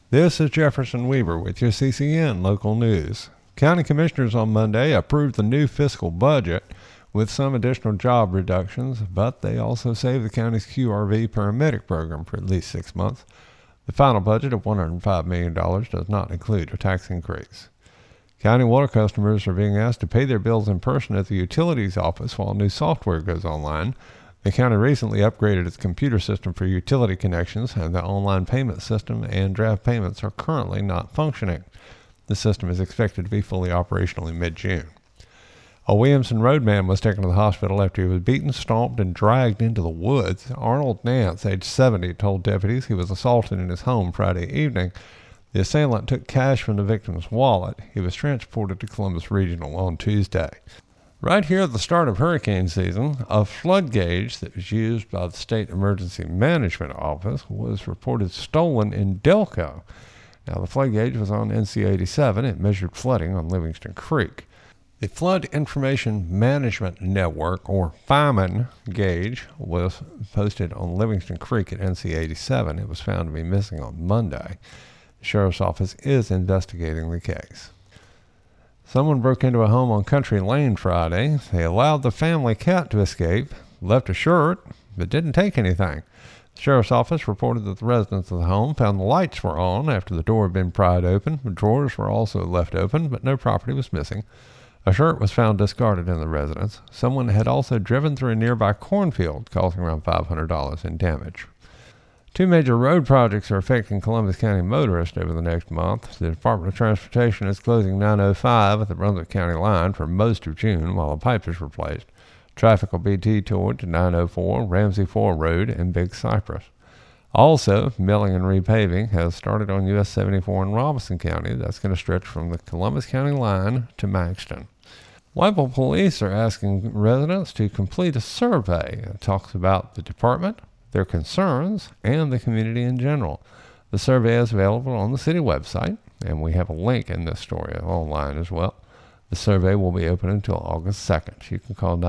This is Jefferson Weaver with your CCN Local News. County Commissioners on Monday approved the new fiscal budget with some additional job reductions, but they also saved the county's QRV paramedic program for at least 6 months. The final budget of $105 million does not include a tax increase. County water customers are being asked to pay their bills in person at the utilities office while new software goes online. The county recently upgraded its computer system for utility connections, and the online payment system and draft payments are currently not functioning. The system is expected to be fully operational in mid-June. A Williamson Road man was taken to the hospital after he was beaten, stomped, and dragged into the woods. Arnold Nance, age 70, told deputies he was assaulted in his home Friday evening. The assailant took cash from the victim's wallet. He was transported to Columbus Regional on Tuesday. Right here at the start of hurricane season, a flood gauge that was used by the State Emergency Management Office was reported stolen in Delco. Now, the flood gauge was on NC 87. It measured flooding on Livingston Creek. The Flood Information Management Network, or FIMAN, gauge was posted on Livingston Creek at NC 87. It was found to be missing on Monday. The Sheriff's Office is investigating the case. Someone broke into a home on Country Lane Friday. They allowed the family cat to escape, left a shirt, but didn't take anything. The Sheriff's Office reported that the residents of the home found the lights were on after the door had been pried open. The drawers were also left open, but no property was missing. A shirt was found discarded in the residence. Someone had also driven through a nearby cornfield, causing around $500 in damage. Two major road projects are affecting Columbus County motorists over the next month. The Department of Transportation is closing 905 at the Brunswick County line for most of June while a pipe is replaced. Traffic will be detoured to 904, Ramsey 4 Road, and Big Cypress. Also, milling and repaving has started on US 74 in Robinson County. That's going to stretch from the Columbus County line to Maxton. Whiteville Police are asking residents to complete a survey. It talks about the department, their concerns, and the community in general. The survey is available on the city website, and we have a link in this story online as well. The survey will be open until August 2nd. You can call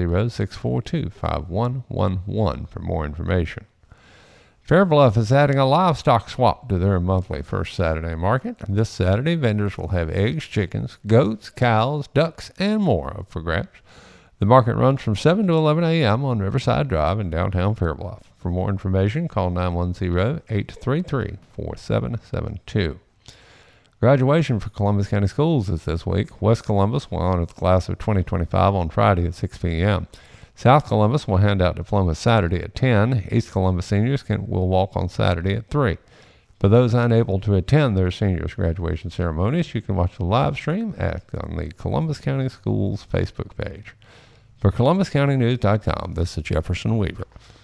910-642-5111 for more information. Fairbluff is adding a livestock swap to their monthly First Saturday market. This Saturday, vendors will have eggs, chickens, goats, cows, ducks, and more up for grabs. The market runs from 7 to 11 a.m. on Riverside Drive in downtown Fairbluff. For more information, call 910-833-4772. Graduation for Columbus County Schools is this week. West Columbus will honor the class of 2025 on Friday at 6 p.m. South Columbus will hand out diplomas Saturday at 10. East Columbus seniors will walk on Saturday at 3. For those unable to attend their seniors' graduation ceremonies, you can watch the live stream on the Columbus County Schools Facebook page. For ColumbusCountyNews.com, this is Jefferson Weaver.